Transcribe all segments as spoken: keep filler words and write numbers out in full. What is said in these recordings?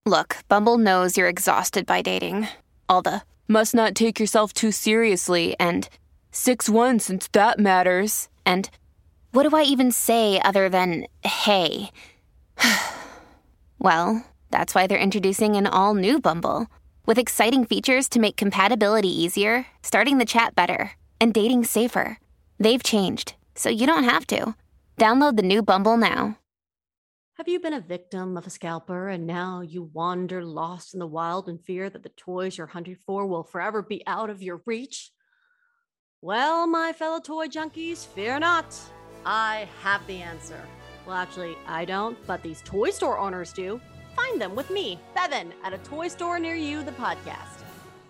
Look, Bumble knows you're exhausted by dating. All the must not take yourself too seriously and six one since that matters. And what do I even say other than hey? Well, that's why they're introducing an all-new Bumble with exciting features to make compatibility easier, starting the chat better, and dating safer. They've changed, so you don't have to. Download the new Bumble now. Have you been a victim of a scalper and now you wander lost in the wild in fear that the toys you're hunting for will forever be out of your reach? Well, my fellow toy junkies, fear not. I have the answer. Well, actually, I don't, but these toy store owners do. Find them with me, Bevan, at a toy store near you, the podcast.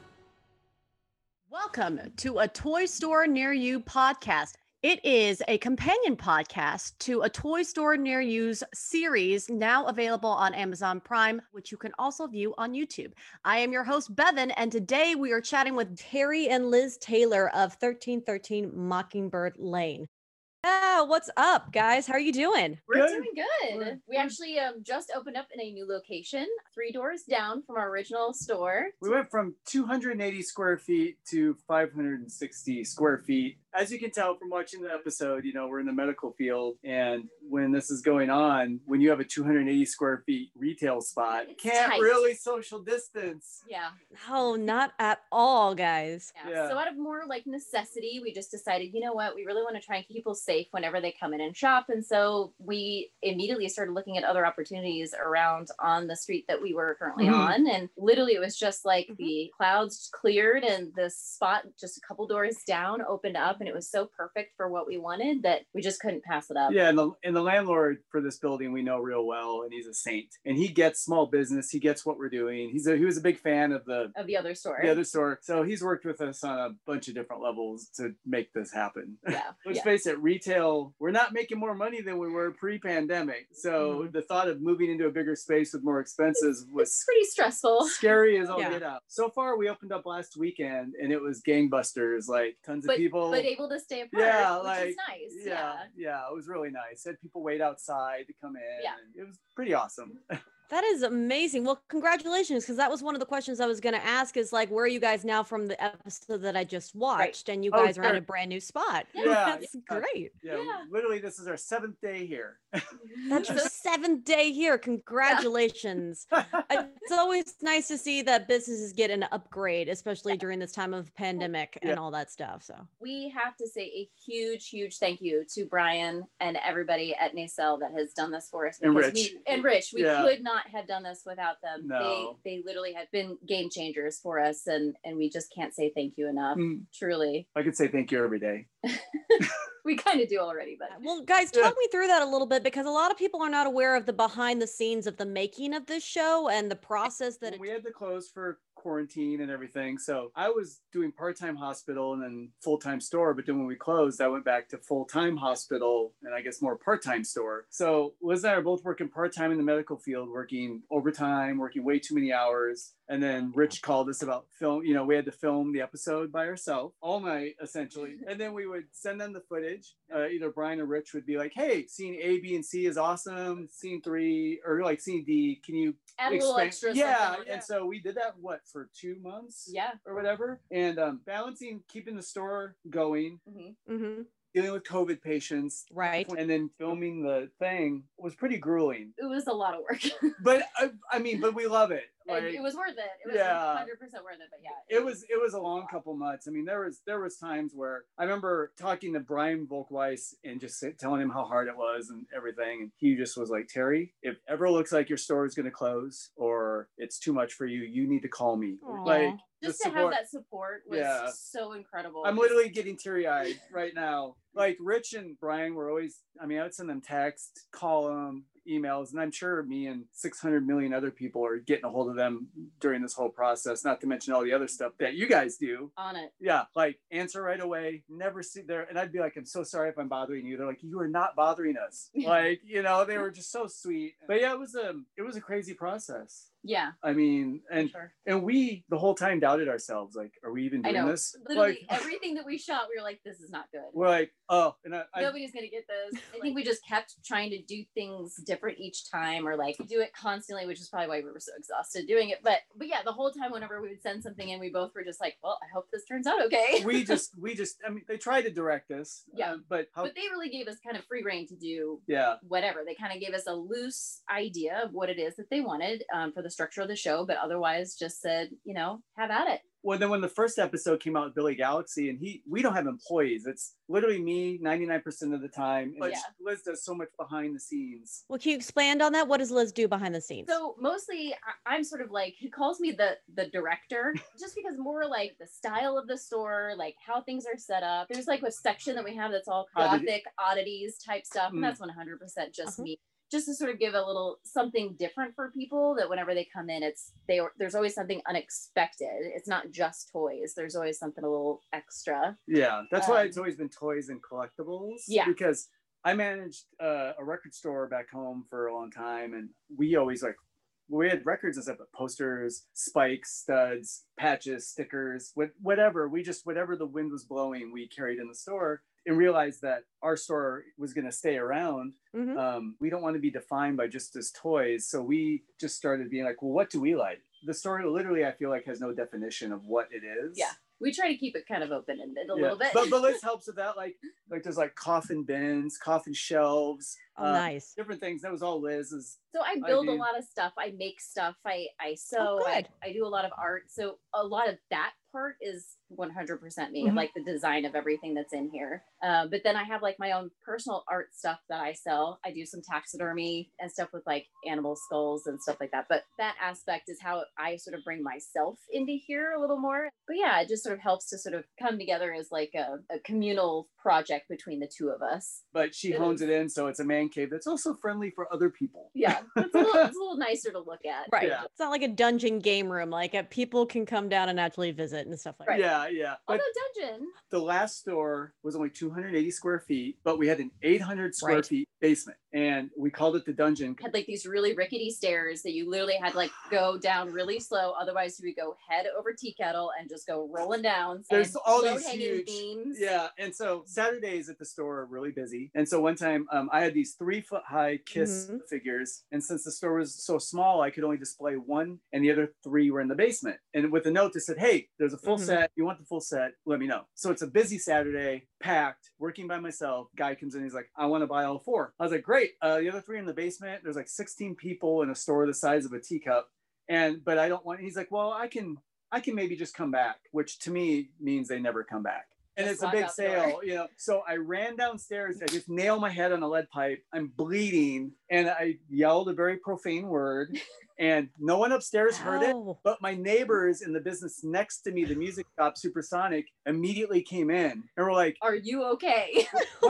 Welcome to a Toy Store Near You podcast. It is a companion podcast to a Toy Store Near You's series now available on Amazon Prime, which you can also view on YouTube. I am your host, Bevan, and today we are chatting with Terry and Liz Taylor of thirteen thirteen Mockingbird Lane. Yeah, what's up, guys? How are you doing? We're good. doing good. We're, we actually um, just opened up in a new location, three doors down from our original store. We went from two hundred eighty square feet to five hundred sixty square feet. As you can tell from watching the episode, you know, we're in the medical field. And when this is going on, when you have a two hundred eighty square feet retail spot, you can't tight. really social distance. Yeah. No, not at all, guys. Yeah. Yeah. So out of more like necessity, we just decided, you know what, we really want to try and keep people safe whenever they come in and shop. And so we immediately started looking at other opportunities around on the street that we were currently mm-hmm. on. And literally it was just like mm-hmm. the clouds cleared and the spot just a couple doors down opened up. And it was so perfect for what we wanted that we just couldn't pass it up. Yeah, and the, and the landlord for this building we know real well, and he's a saint. And he gets small business. He gets what we're doing. He's a, he was a big fan of the of the other store. The other store. So he's worked with us on a bunch of different levels to make this happen. Yeah. Let's yeah. face it, retail, we're not making more money than we were pre-pandemic. So mm-hmm. the thought of moving into a bigger space with more expenses was it's pretty stressful. Scary as all yeah. get out. So far, we opened up last weekend, and it was gangbusters. Like tons but, of people. But able to stay apart, yeah, which like, is nice. Yeah, yeah, yeah, it was really nice. Had people wait outside to come in. Yeah. And it was pretty awesome. That is amazing. Well, congratulations, because that was one of the questions I was going to ask is like, where are you guys now from the episode that I just watched? Right. And you Oh, guys are sure. in a brand new spot. Yeah. That's yeah. great. Yeah, Yeah. literally, this is our seventh day here. That's your seventh day here. Congratulations. It's always nice to see that businesses get an upgrade, especially during this time of pandemic and Yeah. all that stuff. So we have to say a huge, huge thank you to Brian and everybody at Nacelle that has done this for us. And because Rich. We, and Rich, we Yeah. could not have done this without them. No. They they literally have been game changers for us, and and we just can't say thank you enough. Mm. Truly, I could say thank you every day. we kind of do already, but well, guys, Yeah. talk me through that a little bit, because a lot of people are not aware of the behind the scenes of the making of this show and the process that Well, it we had to close for quarantine and everything. So I was doing part-time hospital and then full-time store. But then when we closed, I went back to full-time hospital and I guess more part-time store. So Liz and I are both working part-time in the medical field, working overtime, working way too many hours. And then Rich called us about film. You know, we had to film the episode by ourselves all night, essentially. And then we would send them the footage. Uh, either Brian or Rich would be like, hey, scene A, B, and C is awesome. Scene three, or like scene D, can you add a little expand- extra. Yeah. something. And so we did that, what, for two months? Yeah. Or whatever. And um, balancing, keeping the store going, Mm-hmm. mm-hmm. dealing with COVID patients, Right. and then filming the thing was pretty grueling. It was a lot of work. But I, I mean, but we love it. And Like, it was worth it. It was Yeah. one hundred percent worth it. But yeah, it was it was a long couple months. I mean, there was there was times where I remember talking to Brian Volkweiss and just say, telling him how hard it was and everything, and he just was like, Terry, if ever looks like your store is going to close or it's too much for you, you need to call me. Aw. Like just the to have that support was Yeah. so incredible. I'm literally getting teary-eyed right now. Like Rich and Brian were always, I mean, I would send them texts, call them, emails, and I'm sure me and six hundred million other people are getting a hold of them during this whole process, not to mention all the other stuff that you guys do. on it. Yeah, like answer right away, never see there. And I'd be like, I'm so sorry if I'm bothering you. They're like, you are not bothering us. Like, you know, they were just so sweet. But yeah, it was a, it was a crazy process. Yeah. I mean, and Sure. and we the whole time doubted ourselves. Like, are we even I doing know. this? Literally Like, everything that we shot, we were like, this is not good. we're like, oh, and I, I Nobody's gonna get this. I think we just kept trying to do things different each time, or like do it constantly, which is probably why we were so exhausted doing it. But but yeah, the whole time whenever we would send something in, we both were just like, well, I hope this turns out okay. we just we just I mean they tried to direct us. Yeah. Uh, but how, But they really gave us kind of free reign to do yeah. whatever. They kind of gave us a loose idea of what it is that they wanted um, for the structure of the show, but otherwise just said, you know, have at it. Well, then when the first episode came out with Billy Galaxy, and he, we don't have employees. It's literally me ninety-nine percent of the time. But Yeah. Liz does so much behind the scenes. Well, can you expand on that? What does Liz do behind the scenes? So mostly I- I'm sort of like, he calls me the the director, just because more like the style of the store, like how things are set up. There's like a section that we have that's all Oddity. gothic oddities type stuff, and Mm. that's one hundred percent just Uh-huh. me. Just to sort of give a little something different for people, that whenever they come in, it's they there's always something unexpected. It's not just toys. There's always something a little extra. Yeah, that's why Um, it's always been toys and collectibles. Yeah. Because I managed uh, a record store back home for a long time, and we always like, we had records and stuff, but posters, spikes, studs, patches, stickers, what, whatever. We just, whatever the wind was blowing, we carried in the store, and realized that our store was going to stay around. Mhm. Um, we don't want to be defined by just as toys. So we just started being like, well, what do we like? The store literally, I feel like, has no definition of what it is. Yeah. We try to keep it kind of open-ended a Yeah. little bit. But, but Liz helps with that. Like, like there's like coffin bins, coffin shelves, Oh, uh, nice. different things. That was all Liz's. So I build a idea. lot of stuff. I make stuff. I I sew. Oh, I, good. I do a lot of art. So a lot of that part is one hundred percent me, Mhm. like the design of everything that's in here. Um, but then I have like my own personal art stuff that I sell. I do some taxidermy and stuff with like animal skulls and stuff like that. But that aspect is how I sort of bring myself into here a little more. But yeah, it just sort of helps to sort of come together as like a, a communal project between the two of us. But she It hones is. it in, so it's a man cave that's also friendly for other people. Yeah, it's a little, it's a little nicer to look at. Right. Yeah. It's not like a dungeon game room. Like uh, people can come down and actually visit and stuff like Right. that. Yeah, yeah. But Although dungeon, the last store was only two hundred eighty square feet, but we had an eight hundred square Right. feet basement, and we called it the dungeon. had like these really rickety stairs that you literally had to like go down really slow. Otherwise, you would go head over tea kettle and just go rolling down. There's and all these low-hanging huge, beams. yeah. And so Saturdays at the store are really busy. And so one time um, I had these three foot high Kiss Mhm. figures. And since the store was so small, I could only display one, and the other three were in the basement. And with a note that said, hey, there's a full Mhm. set. You want the full set? Let me know. So it's a busy Saturday, packed, working by myself. Guy comes in, he's like, I want to buy all four. I was like, great. Uh, the other three in the basement, there's like sixteen people in a store the size of a teacup. And, but I don't want, he's like, well, I can, I can maybe just come back, which to me means they never come back. And Just it's a walk big out the sale, door. you know. So I ran downstairs. I just nailed my head on a lead pipe. I'm bleeding, and I yelled a very profane word, and no one upstairs heard it. Oh. But my neighbors in the business next to me, the music shop, Supersonic, immediately came in and were like, Are you okay?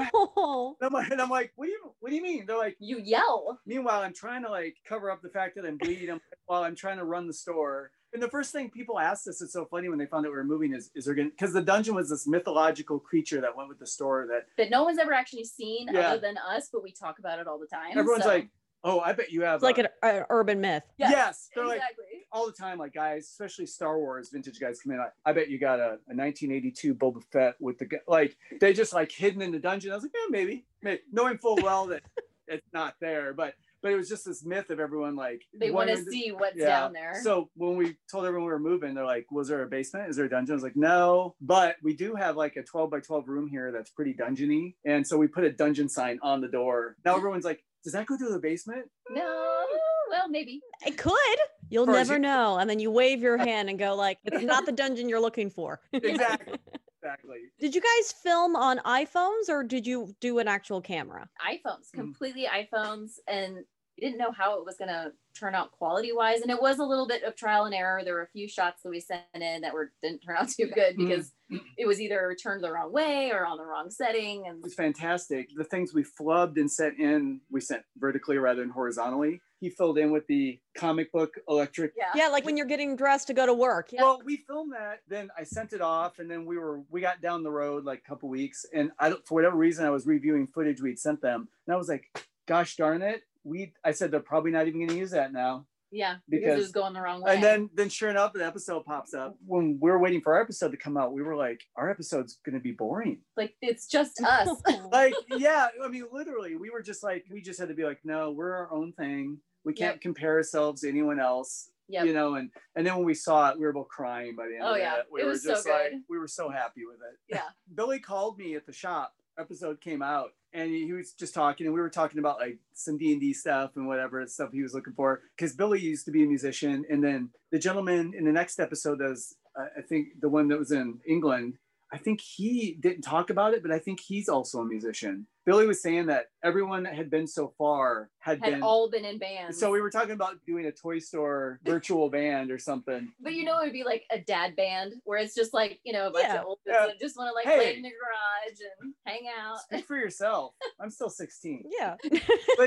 Oh. and I'm like, and I'm like, what do you, what do you mean? They're like, You yell. meanwhile, I'm trying to like cover up the fact that I'm bleeding I'm, while I'm trying to run the store. And the first thing people asked us, it's so funny when they found out we were moving, is, is there going to, because the dungeon was this mythological creature that went with the store that That no one's ever actually seen Yeah. other than us, but we talk about it all the time. everyone's so- like, oh, I bet you have. It's like a- an, an urban myth. Yes, yes, they're like, exactly. all the time, like guys, especially Star Wars vintage guys come in. I, I bet you got a, a nineteen eighty-two Boba Fett with the gu- like they just like hidden in the dungeon. I was like, yeah, maybe, maybe, knowing full well that it's not there, but but it was just this myth of everyone like They want to wondering- see what's Yeah. down there. So when we told everyone we were moving, they're like, was there a basement? Is there a dungeon? I was like, no, but we do have like a twelve by twelve room here that's pretty dungeony, and so we put a dungeon sign on the door. Now everyone's like, does that go to the basement? no, well, maybe. It could. You'll Or is never you- know. And then you wave your hand and go like, it's not the dungeon you're looking for. Exactly. Exactly. Did you guys film on iPhones or did you do an actual camera? iPhones, Mm. completely iPhones, and we didn't know how it was going to turn out quality wise, and it was a little bit of trial and error. There were a few shots that we sent in that were didn't turn out too good because it was either turned the wrong way or on the wrong setting, and It was fantastic. The things we flubbed and sent in, we sent vertically rather than horizontally. He filled in with the comic book electric. yeah, Yeah, like when you're getting dressed to go to work. Yeah. Well, we filmed that, then I sent it off, and then we were we got down the road like a couple weeks, and I don't, for whatever reason I was reviewing footage we'd sent them, and I was like, gosh darn it, we I said they're probably not even going to use that now. Yeah, because, because it was going the wrong way. And then, then sure enough, the episode pops up. When we were waiting for our episode to come out, we were like, our episode's going to be boring. Like, it's just us. Like, yeah, I mean, literally, we were just like, we just had to be like, no, we're our own thing. We can't yep. compare ourselves to anyone else. Yep. You know, and and then when we saw it, we were both crying by the end oh, of yeah. it. We it were was just so like, good. we were so happy with it. Yeah. Billy called me at the shop. Episode came out, and he, he was just talking, and we were talking about like some D and D stuff and whatever stuff he was looking for. Because Billy used to be a musician, and then the gentleman in the next episode does, uh, I think the one that was in England. I think he didn't talk about it, but I think he's also a musician. Billy was saying that everyone that had been so far had, had been all been in bands. So we were talking about doing a Toy Store virtual band or something. But you know, it would be like a dad band where it's just like, you know, a bunch yeah. of old yeah. that just want to like hey, play in the garage and hang out. Speak for yourself. I'm still sixteen. Yeah. But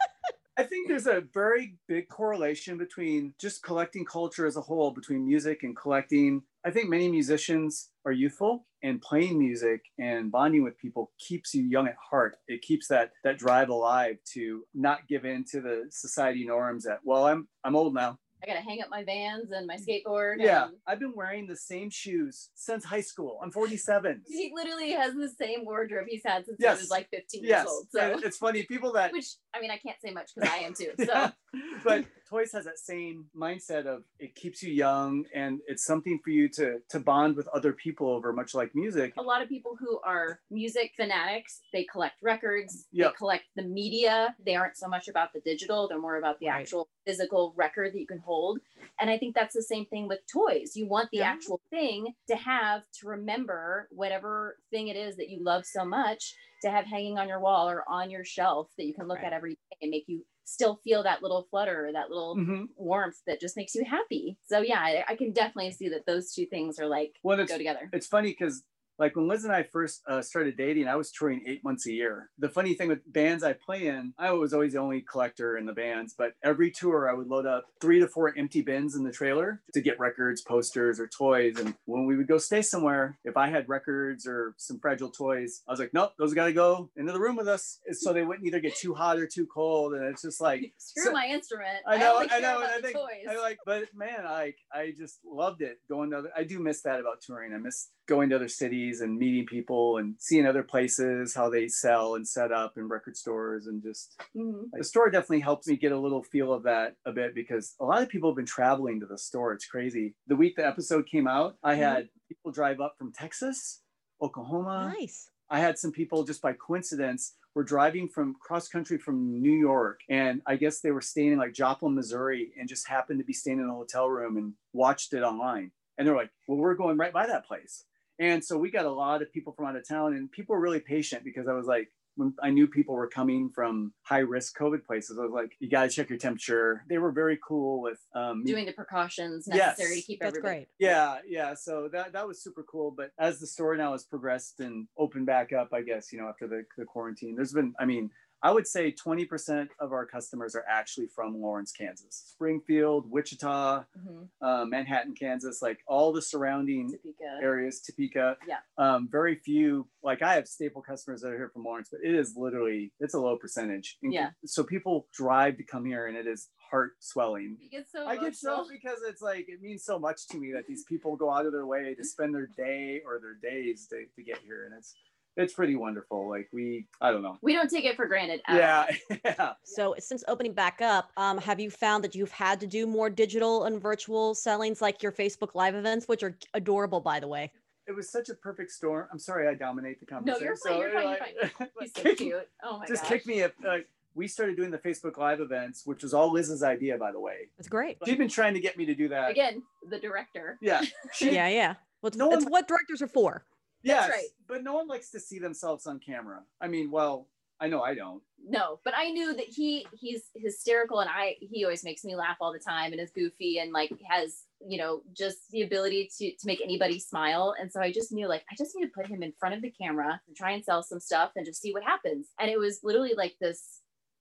I think there's a very big correlation between just collecting culture as a whole, between music and collecting. I think many musicians are youthful, and playing music and bonding with people keeps you young at heart. It keeps that that drive alive to not give in to the society norms that, well, I'm I'm old now. I gotta hang up my Vans and my skateboard. Yeah, and... I've been wearing the same shoes since high school. I'm forty-seven. He literally has the same wardrobe he's had since yes. he was like fifteen yes. years old. So and it's funny, people that which I mean I can't say much because I am too. So yeah. But Toys has that same mindset of it keeps you young, and it's something for you to to bond with other people over, much like music. A lot of people who are music fanatics, they collect records, yep. they collect the media. They aren't so much about the digital, they're more about the right. actual physical record that you can hold. And I think that's the same thing with toys. You want the yeah. actual thing to have to remember whatever thing it is that you love so much to have hanging on your wall or on your shelf that you can look right. at every day and make you still feel that little flutter or that little mm-hmm. warmth that just makes you happy. So yeah, I, I can definitely see that those two things are like well, go together. It's funny because like when Liz and I first uh, started dating, I was touring eight months a year. The funny thing with bands I play in, I was always the only collector in the bands, but every tour I would load up three to four empty bins in the trailer to get records, posters, or toys. And when we would go stay somewhere, if I had records or some fragile toys, I was like, nope, those got to go into the room with us. So they wouldn't either get too hot or too cold. And it's just like, screw so, my instrument. I know, I, I know. and I think, toys. I like, but man, I, I just loved it going to other, I do miss that about touring. I miss going to other cities and meeting people and seeing other places, how they sell and set up in record stores. And just mm-hmm. the store definitely helps me get a little feel of that a bit, because a lot of people have been traveling to the store. It's crazy. The week the episode came out, I mm-hmm. had people drive up from Texas, Oklahoma. Nice. I had some people just by coincidence were driving from cross country from New York. And I guess they were staying in like Joplin, Missouri, and just happened to be staying in a hotel room and watched it online. And they're like, well, we're going right by that place. And so we got a lot of people from out of town, and people were really patient, because I was like, when I knew people were coming from high risk COVID places, I was like, you got to check your temperature. They were very cool with um, doing the precautions necessary yes, to keep that's everybody. Great. Yeah. Yeah. So that, that was super cool. But as the store now has progressed and opened back up, I guess, you know, after the, the quarantine, there's been, I mean, I would say twenty percent of our customers are actually from Lawrence, Kansas, Springfield, Wichita, mm-hmm. uh, Manhattan, Kansas, like all the surrounding Topeka. areas, Topeka. Yeah. Um, very few, like I have staple customers that are here from Lawrence, but it is literally, it's a low percentage. And yeah. So people drive to come here, and it is heart swelling. You get so I get so because it's like, it means so much to me that these people go out of their way to spend their day or their days to, to get here. And it's, it's pretty wonderful. Like we, I don't know. We don't take it for granted. Yeah. yeah. So since opening back up, um, have you found that you've had to do more digital and virtual sellings, like your Facebook Live events, which are adorable, by the way? It was such a perfect storm. I'm sorry I dominate the conversation. No, you're fine. So you're fine. Like, you're fine. He's so kick, cute. Oh my just gosh. kick me if like we started doing the Facebook Live events, which was all Liz's idea, by the way. That's great. She'd been trying to get me to do that. Again, the director. Yeah. She, yeah, yeah. Well, it's, no it's one, what directors are for. Yes, That's right. But no one likes to see themselves on camera. I mean, well, I know I don't. No, but I knew that he he's hysterical, and I he always makes me laugh all the time, and is goofy, and like has, you know, just the ability to to make anybody smile. And so I just knew, like, I just need to put him in front of the camera and try and sell some stuff and just see what happens. And it was literally like this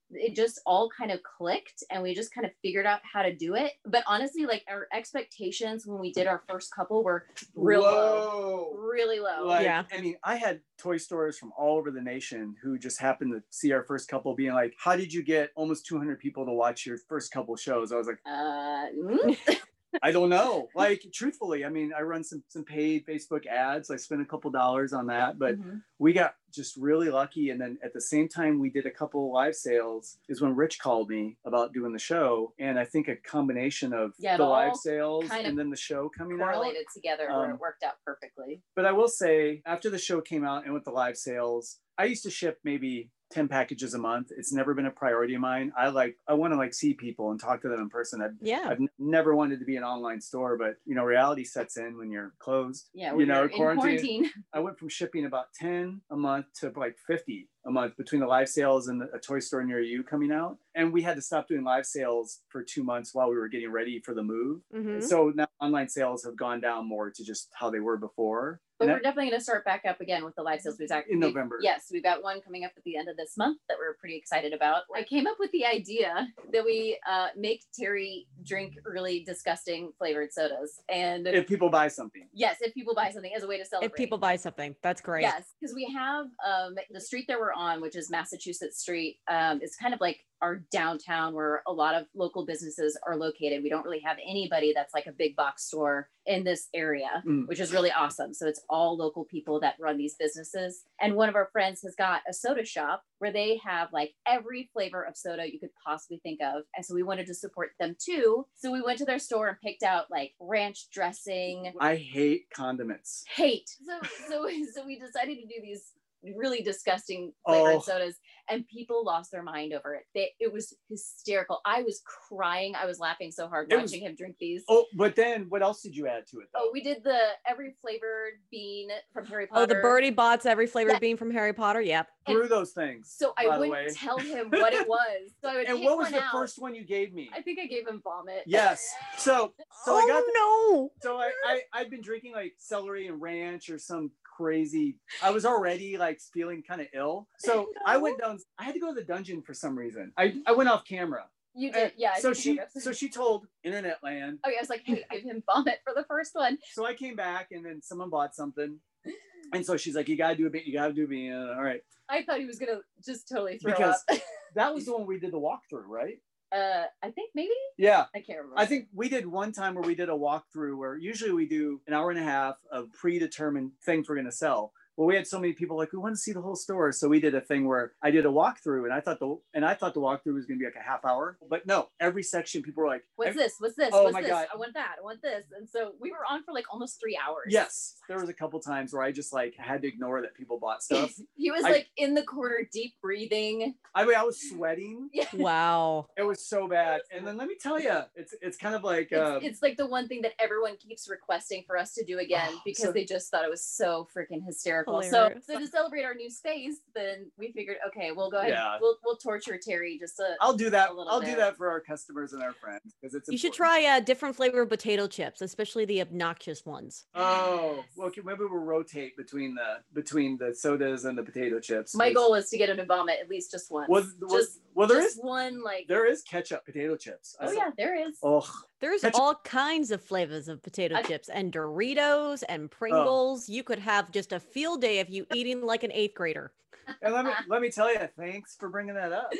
it just all kind of clicked and we just kind of figured out how to do it. But honestly, like our expectations when we did our first couple were real low, really low. Like, yeah. I mean, I had toy stores from all over the nation who just happened to see our first couple being like, how did you get almost two hundred people to watch your first couple shows? I was like, uh, mm. I don't know. Like, truthfully, I mean, I run some some paid Facebook ads. I spent a couple dollars on that, but Mm-hmm. we got just really lucky. And then at the same time, we did a couple live sales is when Rich called me about doing the show. And I think a combination of Yeah, the it live all sales kind of and then the show coming out. correlated together where Um, it worked out perfectly. But I will say, after the show came out and with the live sales, I used to ship maybe ten packages a month. It's never been a priority of mine. I like, I want to like see people and talk to them in person. I've, Yeah. I've n- never wanted to be an online store, but you know, reality sets in when you're closed. Yeah, you when know, you're in quarantine. I went from shipping about ten a month to like fifty a month between the live sales and a toy store near you coming out. And we had to stop doing live sales for two months while we were getting ready for the move. Mhm. So now online sales have gone down more to just how they were before. But And we're definitely going to start back up again with the live sales. We've In November. Yes, we've got one coming up at the end of this month that we're pretty excited about. I came up with the idea that we uh, make Terry drink really disgusting flavored sodas. And if people buy something. yes, if people buy something as a way to celebrate. If people buy something, that's great. Yes, because we have um, the street that we're on, which is Massachusetts Street. Um, it's kind of like our downtown where a lot of local businesses are located. We don't really have anybody that's like a big box store in this area, Mm. which is really awesome. So it's all local people that run these businesses. And one of our friends has got a soda shop where they have like every flavor of soda you could possibly think of. And so we wanted to support them too. So we went to their store and picked out like ranch dressing. I hate condiments. Hate. So so so we decided to do these really disgusting flavored Oh. sodas and people lost their mind over it. They, it was hysterical. I was crying. I was laughing so hard It watching was- him drink these. Oh, but then what else did you add to it? Though? Oh, we did the every flavored bean from Harry Potter. Oh, the Birdie Bots, every flavored Yeah. bean from Harry Potter. Yep. through those things. So I by the way. wouldn't tell him what it was. So I would And pick what was one the out. first one you gave me? I think I gave him vomit. Yes. So so oh I got the, no. so I, I I'd been drinking like celery and ranch or some crazy. I was already like feeling kind of ill. So I went down. I had to go to the dungeon for some reason. I, I went off camera. You did, yeah. I So think you she gave us- so she told Internet Land. Oh yeah, I was like, hey, give him vomit for the first one. So I came back and then someone bought something. And so she's like, you gotta do a bit, you gotta do a bit. All right. I thought he was gonna just totally throw Because up. that was the one we did the walkthrough, right? uh, I think maybe Yeah. I can't remember. I think we did one time where we did a walkthrough where usually we do an hour and a half of predetermined things we're going to sell. Well, we had so many people like, we want to see the whole store. So we did a thing where I did a walkthrough and I thought the, and I thought the walkthrough was going to be like a half hour, but no, every section people were like, What's every- this? What's this? Oh What's my this? God. I want that. I want this. And so we were on for like almost three hours. Yes. There was a couple times where I just like had to ignore that people bought stuff. He was I- like in the corner, deep breathing. I mean, I was sweating. Yeah. Wow. It was so bad. And then let me tell you, it's, it's kind of like, It's, uh, it's like the one thing that everyone keeps requesting for us to do again Oh, because so- they just thought it was so freaking hysterical. Hilarious. So, so to celebrate our new space, then we figured, okay, we'll go ahead. Yeah. We'll we'll torture Terry just a. I'll do that. a little I'll bit. do that for our customers and our friends because it's You should important. try uh, different flavor potato chips, especially the obnoxious ones. Oh, well, okay, maybe we'll rotate between the between the sodas and the potato chips. My 'cause- goal is to get him to vomit at least just once. Was, was just well, there just is one like. there is ketchup potato chips. I Oh saw- yeah, there is. Oh, There's Ketchup- all kinds of flavors of potato I- chips and Doritos and Pringles. You could have just a field day of you eating like an eighth grader. and let me let me tell you, thanks for bringing that up.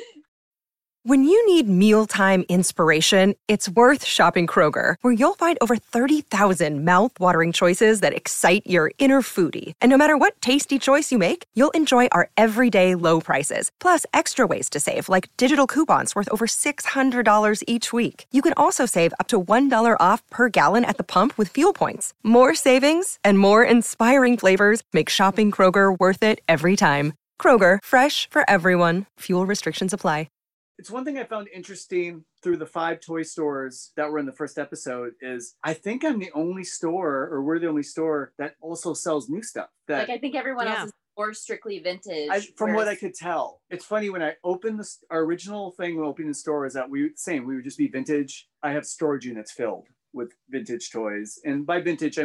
When you need mealtime inspiration, it's worth shopping Kroger, where you'll find over thirty thousand mouthwatering choices that excite your inner foodie. And no matter what tasty choice you make, you'll enjoy our everyday low prices, plus extra ways to save, like digital coupons worth over six hundred dollars each week. You can also save up to one dollar off per gallon at the pump with fuel points. More savings and more inspiring flavors make shopping Kroger worth it every time. Kroger, fresh for everyone. Fuel restrictions apply. It's one thing I found interesting through the five toy stores that were in the first episode is I think I'm the only store, or we're the only store that also sells new stuff. That Like I think everyone Yeah. else is more strictly vintage. I, from what I whereas- could tell, it's funny when I opened this. Our original thing when opening the store is that we same we would just be vintage. I have storage units filled with vintage toys, and by vintage I mean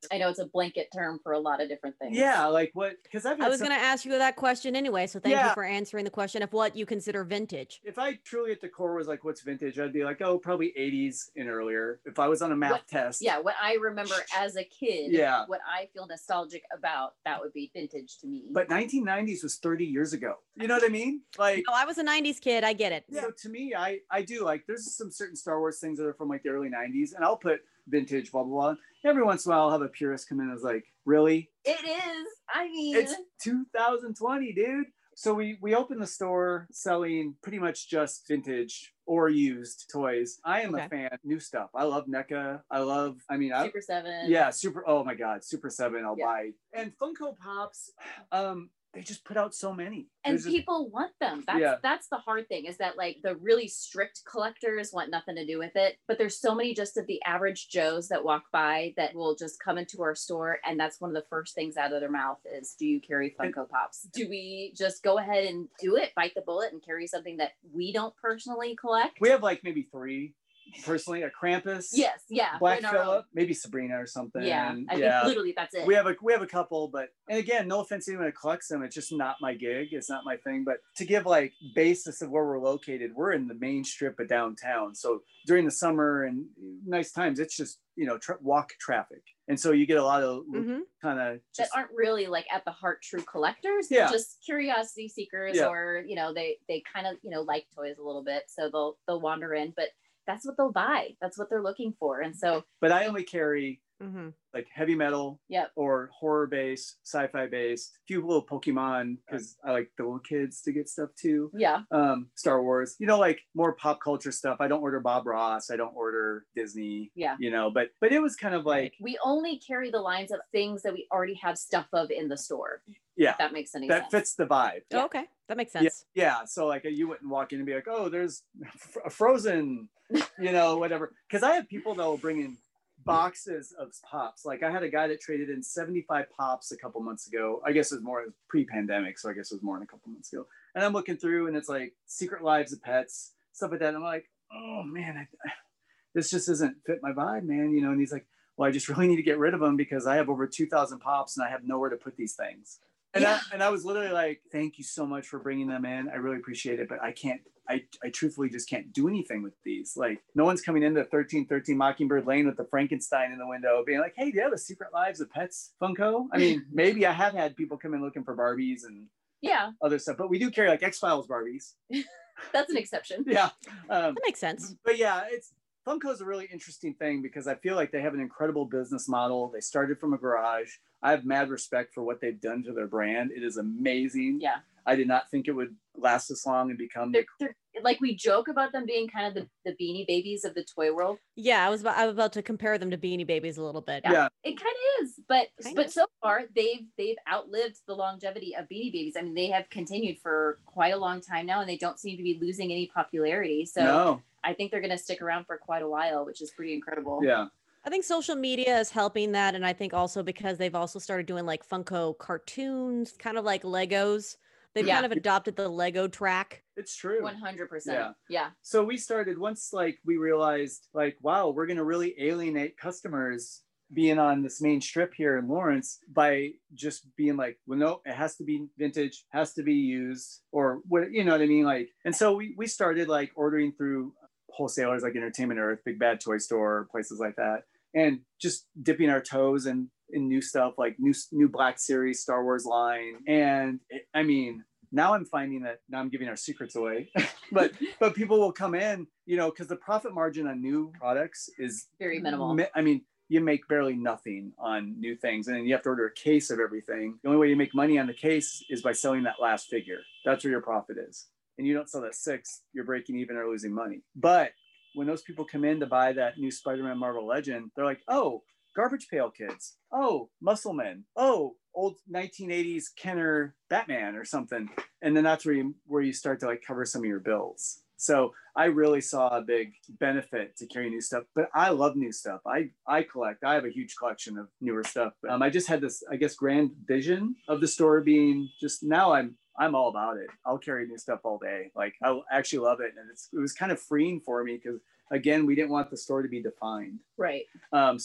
I know it's a blanket term for a lot of different things. Yeah, like what? Because I've had I was some- going to ask you that question anyway, so thank Yeah. you for answering the question of what you consider vintage. If I truly at the core was like, what's vintage? I'd be like, oh, probably eighties and earlier. If I was on a math What- test. Yeah, what I remember as a kid, Yeah. what I feel nostalgic about, that would be vintage to me. But nineteen nineties was thirty years ago. You know what I mean? Like, No, I was a nineties kid. I get it. so to me, I I do like. There's some certain Star Wars things that are from like the early nineties, and I'll put vintage, blah blah blah. Every once in a while, I'll have a purist come in and is like, really? It is. I mean, It's two thousand twenty, dude. So we we opened the store selling pretty much just vintage or used toys. I am Okay. a fan of new stuff. I love NECA. I love. I mean, I Super Seven. yeah, super. Oh my God, Super Seven. I'll Yeah. buy. And Funko Pops. Um, they just put out so many. And There's just- people want them. That's Yeah. that's the hard thing, is that like the really strict collectors want nothing to do with it. But there's so many just of the average Joes that walk by that will just come into our store, and that's one of the first things out of their mouth is, do you carry Funko Pops? Do we just go ahead and do it, bite the bullet, and carry something that we don't personally collect? we have like maybe three. Personally, a Krampus. Yes, yeah. Black in our own- Phillip, maybe Sabrina or something. Yeah, I yeah. think literally that's it. We have a we have a couple, but and again, no offense to anyone that collects them, it's just not my gig. It's not my thing. But to give like basis of where we're located, we're in the main strip of downtown. So during the summer and nice times, it's just you know tra- walk traffic, and so you get a lot of Mhm. kind of that just aren't really like at the heart true collectors. Yeah. They're just curiosity seekers, Yeah. or you know, they they kind of you know like toys a little bit, so they'll they'll wander in, but that's what they'll buy. That's what they're looking for, and so but I only carry Mhm. like heavy metal Yep. or horror based, sci-fi based, a few little Pokemon because I like the little kids to get stuff too. yeah, Um, Star Wars, you know, like more pop culture stuff. I don't order Bob Ross. I don't order Disney. Yeah. You know, but but it was kind of like we only carry the lines of things that we already have stuff of in the store. yeah, If that makes any that sense. fits the vibe. Oh, okay. That makes Yeah, sense. yeah. So like you wouldn't walk in and be like, oh, there's a Frozen, you know, whatever. Because I have people that will bring in boxes of pops. Like I had a guy that traded in seventy-five pops a couple months ago. I guess it was more it was pre-pandemic, so I guess it was more than a couple months ago. And I'm looking through, and it's like Secret Lives of Pets, stuff like that. And I'm like, oh man, I, this just doesn't fit my vibe, man. You know. And he's like, well, I just really need to get rid of them because I have over two thousand pops, and I have nowhere to put these things. And Yeah. I, and I was literally like, thank you so much for bringing them in. I really appreciate it, but I can't. I, I truthfully just can't do anything with these. Like no one's coming into thirteen thirteen Mockingbird Lane with the Frankenstein in the window being like, hey, do you have a Secret Lives of Pets Funko? I mean, maybe I have had people come in looking for Barbies and Yeah, other stuff, but we do carry like X-Files Barbies. that's an exception. Yeah. Um, That makes sense. but yeah, it's Funko is a really interesting thing because I feel like they have an incredible business model. They started from a garage. I have mad respect for what they've done to their brand. It is amazing. Yeah. I did not think it would last this long and become They're, they're like, we joke about them being kind of the, the Beanie Babies of the toy world. Yeah, I was about, I was about to compare them to Beanie Babies a little bit. Yeah. It kind of is, but Kind but of. so far they've they've outlived the longevity of Beanie Babies. I mean, they have continued for quite a long time now, and they don't seem to be losing any popularity. So no. I think they're going to stick around for quite a while, which is pretty incredible. Yeah. I think social media is helping that, and I think also because they've also started doing like Funko cartoons, kind of like Legos. They've Yeah. kind of adopted the Lego track. It's true. One hundred percent. Yeah. Yeah. So we started once like we realized like, wow, we're going to really alienate customers being on this main strip here in Lawrence by just being like, well, no, it has to be vintage, has to be used, or what, you know what I mean? Like, and so we, we started like ordering through wholesalers like Entertainment Earth, Big Bad Toy Store, places like that, and just dipping our toes in, in new stuff like new, new Black Series Star Wars line. And it, I mean, now I'm finding that now I'm giving our secrets away, but but people will come in, you know, because the profit margin on new products is Very minimal. mi- I mean, you make barely nothing on new things, and then you have to order a case of everything. The only way you make money on the case is by selling that last figure. That's where your profit is. And you don't sell that six, you're breaking even or losing money. But when those people come in to buy that new Spider-Man Marvel Legend, they're like, oh, Garbage Pail Kids. Oh, Muscle Men. Oh, old nineteen eighties Kenner Batman or something. And then that's where you where you start to like cover some of your bills. So I really saw a big benefit to carry new stuff, but I love new stuff. I, I collect, I have a huge collection of newer stuff. Um, I just had this, I guess, grand vision of the store being just now I'm, I'm all about it. I'll carry new stuff all day. Like I actually love it. And it's, it was kind of freeing for me because again, we didn't want the store to be defined. Right. Um, so that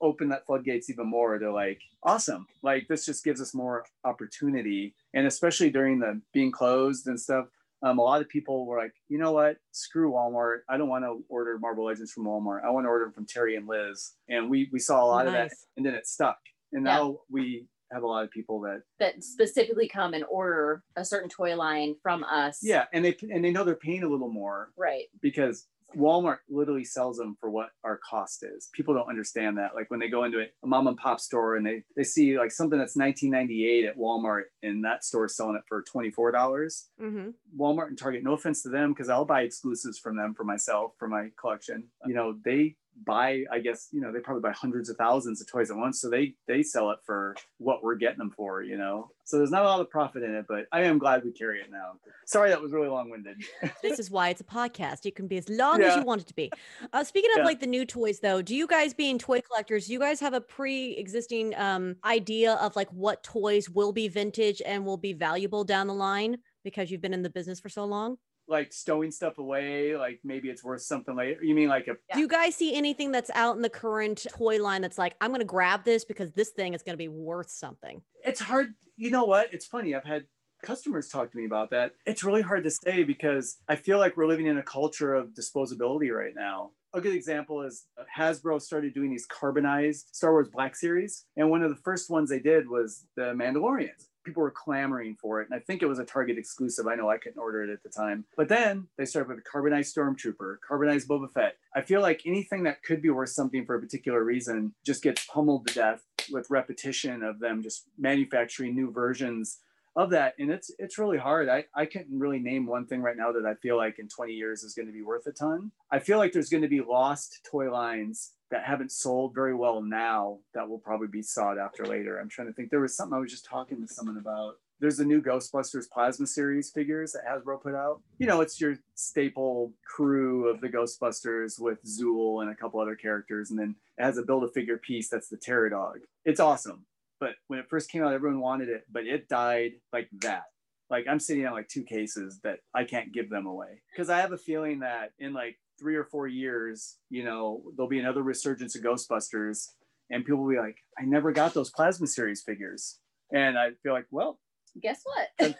open that floodgates even more. They're like, awesome. Like this just gives us more opportunity. And especially during the being closed and stuff, um, a lot of people were like, you know what, screw Walmart. I don't want to order Marvel Legends from Walmart. I want to order them from Terry and Liz. And we, we saw a lot nice. of that, and then it stuck. And now yeah. we have a lot of people that that specifically come and order a certain toy line from us. Yeah, and they and they know they're paying a little more, right? Because Walmart literally sells them for what our cost is. People don't understand that. Like when they go into a mom and pop store and they they see like something that's nineteen ninety-eight at Walmart and that store is selling it for twenty-four dollars. Mm-hmm. Walmart and Target, no offense to them, because I'll buy exclusives from them for myself, for my collection. You know, they buy, I guess, you know, they probably buy hundreds of thousands of toys at once. So they they sell it for what we're getting them for, you know. So there's not a lot of profit in it, but I am glad we carry it now. Sorry, that was really long-winded. This is why it's a podcast. You can be as long yeah. as you want it to be. Uh, speaking of yeah. like the new toys though, do you guys being toy collectors, do you guys have a pre-existing um, idea of like what toys will be vintage and will be valuable down the line because you've been in the business for so long? Like stowing stuff away, like maybe it's worth something later. You mean like a do you guys see anything that's out in the current toy line that's like, I'm gonna grab this because this thing is gonna be worth something? It's hard. You know what, it's funny, I've had customers talk to me about that. It's really hard to say because I feel like we're living in a culture of disposability right now. A good example is Hasbro started doing these carbonized Star Wars Black Series, and one of the first ones they did was the Mandalorian. People were clamoring for it. And I think it was a Target exclusive. I know I couldn't order it at the time. But then they started with a carbonized Stormtrooper, carbonized Boba Fett. I feel like anything that could be worth something for a particular reason just gets pummeled to death with repetition of them just manufacturing new versions of that. And it's it's really hard. I, I couldn't really name one thing right now that I feel like in twenty years is going to be worth a ton. I feel like there's going to be lost toy lines that haven't sold very well now that will probably be sought after later. I'm trying to think. There was something I was just talking to someone about. There's a new Ghostbusters Plasma Series figures that Hasbro put out. You know, it's your staple crew of the Ghostbusters with Zool and a couple other characters. And then it has a Build-A-Figure piece that's the Pterodog. It's awesome. But when it first came out, everyone wanted it, but it died like that. Like I'm sitting on like two cases that I can't give them away. Because I have a feeling that in like three or four years, you know, there'll be another resurgence of Ghostbusters and people will be like, I never got those Plasma Series figures. And I feel like, well, guess what?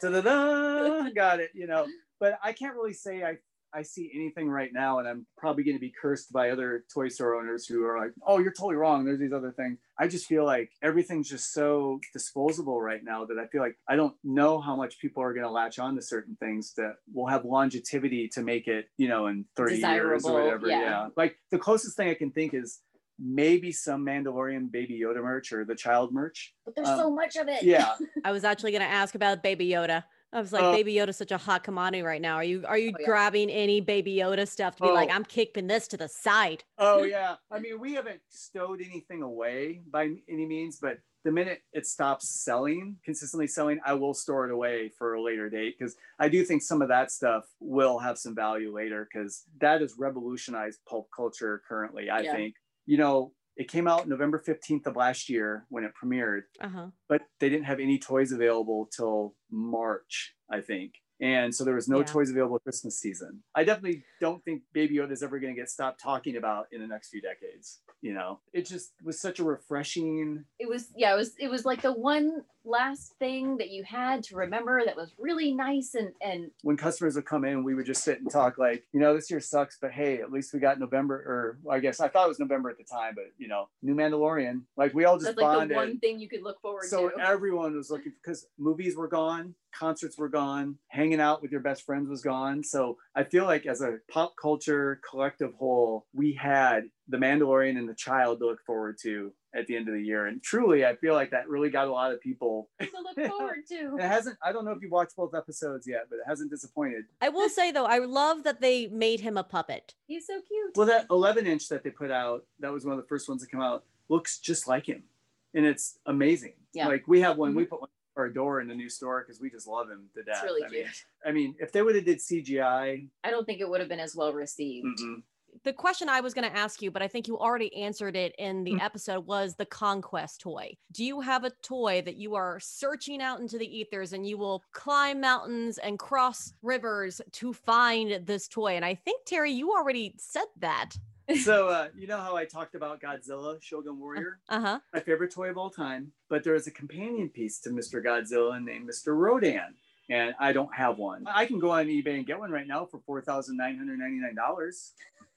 Got it, you know, but I can't really say I, I see anything right now, and I'm probably going to be cursed by other toy store owners who are like, oh, you're totally wrong. There's these other things. I just feel like everything's just so disposable right now that I feel like I don't know how much people are going to latch on to certain things that will have longevity to make it, you know, in thirty desirable years or whatever. Yeah. yeah. Like the closest thing I can think is maybe some Mandalorian Baby Yoda merch or the child merch. But there's um, so much of it. Yeah. I was actually going to ask about Baby Yoda. I was like, uh, Baby Yoda's such a hot commodity right now. Are you are you oh, yeah. grabbing any Baby Yoda stuff to be oh. like, I'm keeping this to the side? Oh, yeah. I mean, we haven't stowed anything away by any means, but the minute it stops selling, consistently selling, I will store it away for a later date because I do think some of that stuff will have some value later because that has revolutionized pulp culture currently, I yeah. think. You know, it came out November fifteenth of last year when it premiered, uh-huh. but they didn't have any toys available till March, I think. And so there was no yeah. toys available Christmas season. I definitely don't think Baby Yoda is ever going to get stopped talking about in the next few decades. You know, it just was such a refreshing. It was, yeah, it was, it was like the one last thing that you had to remember that was really nice. And, and when customers would come in, we would just sit and talk like, you know, this year sucks, but hey, at least we got November, or well, I guess I thought it was November at the time, but you know, new Mandalorian, like we all just that's like bonded. The one thing you could look forward so to. So everyone was looking, because movies were gone, concerts were gone, hanging out with your best friends was gone. So I feel like as a pop culture collective whole, we had The Mandalorian and The Child to look forward to at the end of the year. And truly, I feel like that really got a lot of people to look forward to. It hasn't, I don't know if you've watched both episodes yet, but it hasn't disappointed. I will say though, I love that they made him a puppet. He's so cute. Well, that eleven inch that they put out, that was one of the first ones that come out, looks just like him. And it's amazing. Yeah. Like we have one, mm-hmm. we put one our door in the new store because we just love him to death. It's really I cute. Mean, I mean, if they would have did C G I, I don't think it would have been as well received. Mm-mm. The question I was going to ask you, but I think you already answered it in the mm-hmm. episode, was the Conquest toy. Do you have a toy that you are searching out into the ethers and you will climb mountains and cross rivers to find this toy? And I think, Terry, you already said that. So uh, you know how I talked about Godzilla, Shogun Warrior? Uh-huh. My favorite toy of all time. But there is a companion piece to Mister Godzilla named Mister Rodan. And I don't have one. I can go on eBay and get one right now for four thousand nine hundred ninety-nine dollars.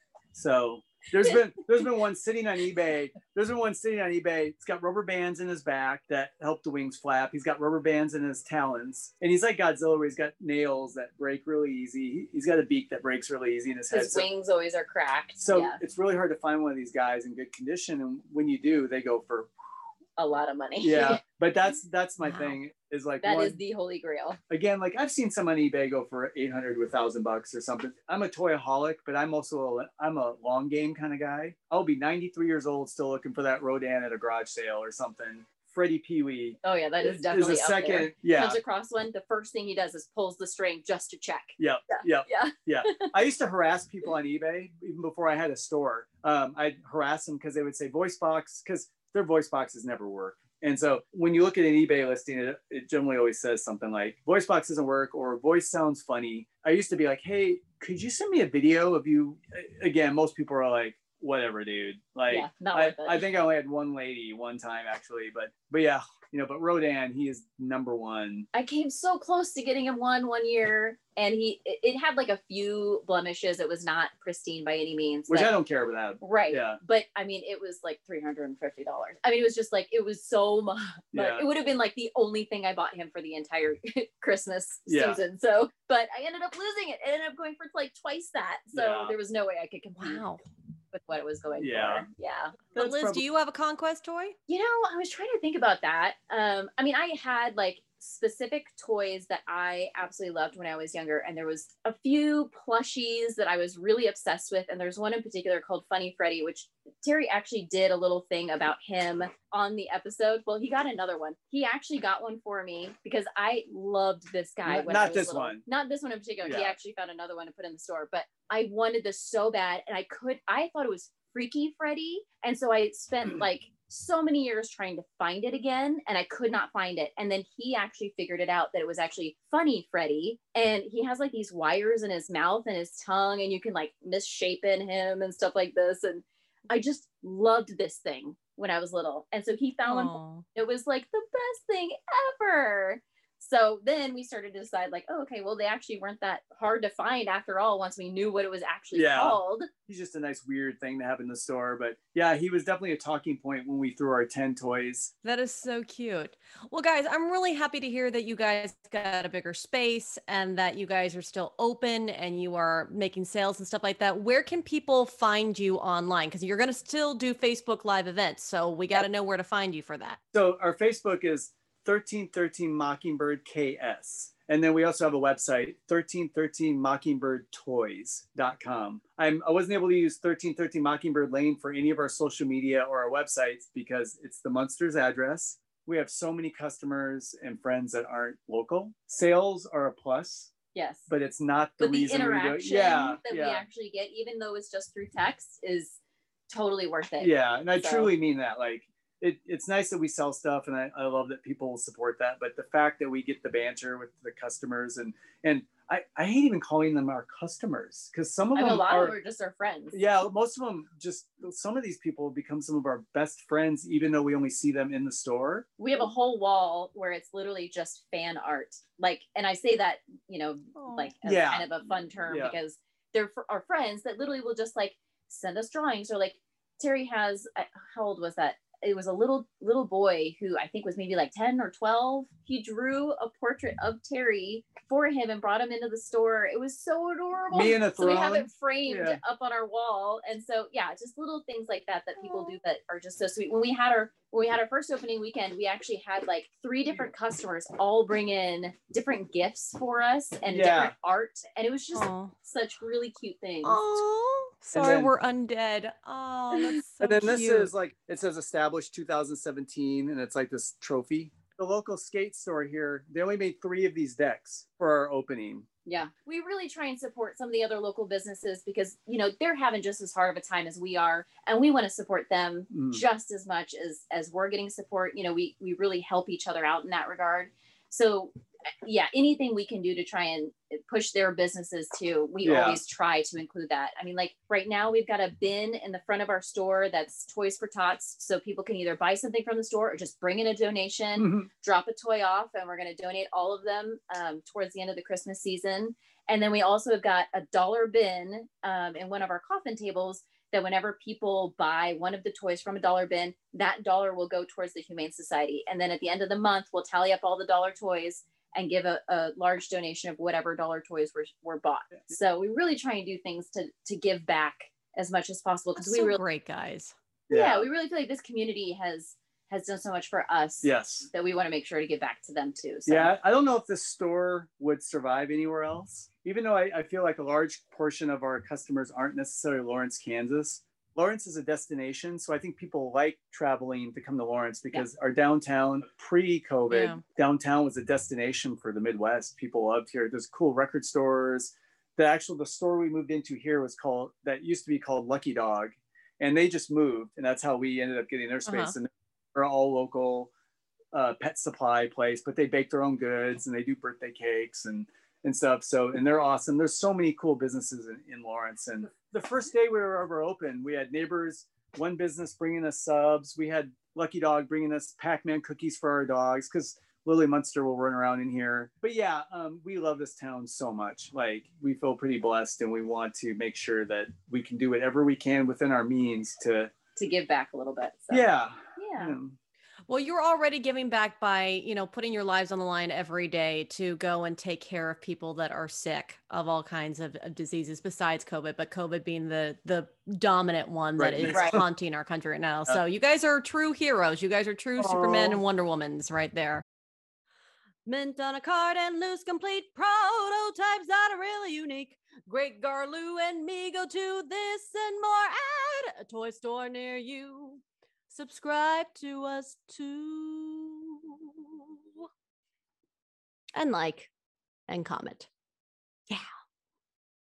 So there's been there's been one sitting on eBay. There's been one sitting on eBay. It's got rubber bands in his back that help the wings flap. He's got rubber bands in his talons. And he's like Godzilla, where he's got nails that break really easy. He's got a beak that breaks really easy in his head. His wings always are cracked. So yeah. it's really hard to find one of these guys in good condition. And when you do, they go for a lot of money. Yeah. But that's that's my Wow. thing. Is like That one, is the holy grail. again, like I've seen some on eBay go for eight hundred to a thousand bucks or something. I'm a toyaholic, but I'm also a, I'm a long game kind of guy. I'll be ninety-three years old still looking for that Rodan at a garage sale or something. Freddie Pee Wee. Oh yeah, that is definitely is a up second. there. Yeah. Comes across one, the first thing he does is pulls the string just to check. Yep. Yeah. Yep. Yeah. Yeah. I used to harass people on eBay even before I had a store. Um, I'd harass them because they would say voice box because their voice boxes never work. And so when you look at an eBay listing, it, it generally always says something like voice box doesn't work or voice sounds funny. I used to be like, hey, could you send me a video of you? Again, most people are like, whatever, dude. Like, Yeah, not I, worth it. I think I only had one lady one time actually, but, but yeah, you know, but Rodan, he is number one. I came so close to getting him one one year, and he it, it had like a few blemishes. It was not pristine by any means. Which but- I don't care about that. Right. Yeah. But I mean, it was like three hundred fifty dollars. I mean, it was just like, it was so much. Yeah. It would have been like the only thing I bought him for the entire Christmas Yeah. season. So, but I ended up losing it. It ended up going for like twice that. So Yeah. there was no way I could compete Wow. with what it was going Yeah. for. Yeah. But That's Liz, probably- do you have a conquest toy? You know, I was trying to think about that. Um, I mean, I had like specific toys that I absolutely loved when I was younger, and there was a few plushies that I was really obsessed with, and there's one in particular called Funny Freddy, which Terry actually did a little thing about him on the episode. Well, he got another one. He actually got one for me because I loved this guy. Not- when I not was this little. one. Not this one in particular. He Yeah. actually found another one to put in the store, but I wanted this so bad, and I could. I thought it was Freaky Freddy, and so I spent like so many years trying to find it again, and I could not find it. And then he actually figured it out that it was actually Funny Freddy, and he has like these wires in his mouth and his tongue, and you can like misshapen him and stuff like this. And I just loved this thing when I was little, and so he found one. Aw. It was like the best thing ever. So then we started to decide like, oh, okay, well, they actually weren't that hard to find after all once we knew what it was actually Yeah. called. He's just a nice weird thing to have in the store. But yeah, he was definitely a talking point when we threw our ten toys. That is so cute. Well, guys, I'm really happy to hear that you guys got a bigger space and that you guys are still open and you are making sales and stuff like that. Where can people find you online? Because you're going to still do Facebook Live events. So we got to know where to find you for that. So our Facebook is thirteen thirteen Mockingbird K S. And then we also have a website, thirteen thirteen mockingbird toys dot com. I'm, I wasn't able to use thirteen thirteen Mockingbird Lane for any of our social media or our websites because it's the Munsters address. We have so many customers and friends that aren't local. Sales are a plus, Yes. but it's not the But the reason we do it. interaction Yeah, that yeah. we actually get, even though it's just through text, is totally worth it. Yeah, and I So- truly mean that. Like, it, it's nice that we sell stuff, and I, I love that people support that. But the fact that we get the banter with the customers, and and I, I hate even calling them our customers because some of I mean, a them lot are. of them are just our friends. Yeah, most of them just. Some of these people become some of our best friends, even though we only see them in the store. We have a whole wall where it's literally just fan art. Like, and I say that, you know, Aw. like as Yeah. kind of a fun term Yeah. because they're fr- our friends that literally will just like send us drawings, or like Terry has, uh, how old was that? It was a little little boy who I think was maybe like ten or twelve. He drew a portrait of Terry for him and brought him into the store. It was so adorable. Me in a So we have throne. it framed Yeah. up on our wall. And so yeah, just little things like that that people do that are just so sweet. When we had our when we had our first opening weekend, we actually had like three different customers all bring in different gifts for us and Yeah. different art. And it was just Aw. such really cute things. Oh, sorry, then- we're undead. Oh, that's so and then cute. this is like it says established two thousand seventeen, and it's like this trophy. The local skate store here, they only made three of these decks for our opening. Yeah, we really try and support some of the other local businesses because, you know, they're having just as hard of a time as we are, and we want to support them Mm. just as much as as we're getting support. You know, we we really help each other out in that regard. So yeah, anything we can do to try and push their businesses too, we Yeah. always try to include that. I mean, like right now we've got a bin in the front of our store that's Toys for Tots, so people can either buy something from the store or just bring in a donation, Mhm. drop a toy off, and we're going to donate all of them um, towards the end of the Christmas season. And then we also have got a dollar bin um, in one of our coffin tables that whenever people buy one of the toys from a dollar bin, that dollar will go towards the Humane Society. And then at the end of the month, we'll tally up all the dollar toys and give a, a large donation of whatever dollar toys were, were bought. So we really try and do things to to give back as much as possible. Because we so really great, guys. yeah. Yeah. we really feel like this community has has done so much for us Yes. that we want to make sure to give back to them too. So. Yeah, I don't know if this store would survive anywhere else, even though I, I feel like a large portion of our customers aren't necessarily Lawrence, Kansas. Lawrence is a destination, so I think people like traveling to come to Lawrence because yeah. our downtown pre-COVID, yeah. downtown was a destination for the Midwest. People loved here. There's cool record stores. The actual the store we moved into here was called that used to be called Lucky Dog, and they just moved, and that's how we ended up getting their space. Uh-huh. And they're all local uh, pet supply place, but they bake their own goods and they do birthday cakes and and stuff. So, and they're awesome. There's so many cool businesses in, in Lawrence. And the first day we were ever open, we had neighbors, one business bringing us subs. We had Lucky Dog bringing us Pac-Man cookies for our dogs because Lily Munster will run around in here. But yeah, um, we love this town so much. Like we feel pretty blessed and we want to make sure that we can do whatever we can within our means to to give back a little bit. So. Yeah. Yeah. Um, Well, you're already giving back by, you know, putting your lives on the line every day to go and take care of people that are sick of all kinds of, of diseases besides COVID, but COVID being the the dominant one Right. that is Right. haunting our country right now. Uh, So you guys are true heroes. You guys are true Aw. Superman and Wonder Womans right there. Mint on a card and loose complete prototypes that are really unique. Great Garloo and me go to this and more at a toy store near you. Subscribe to us too. And like and comment. Yeah.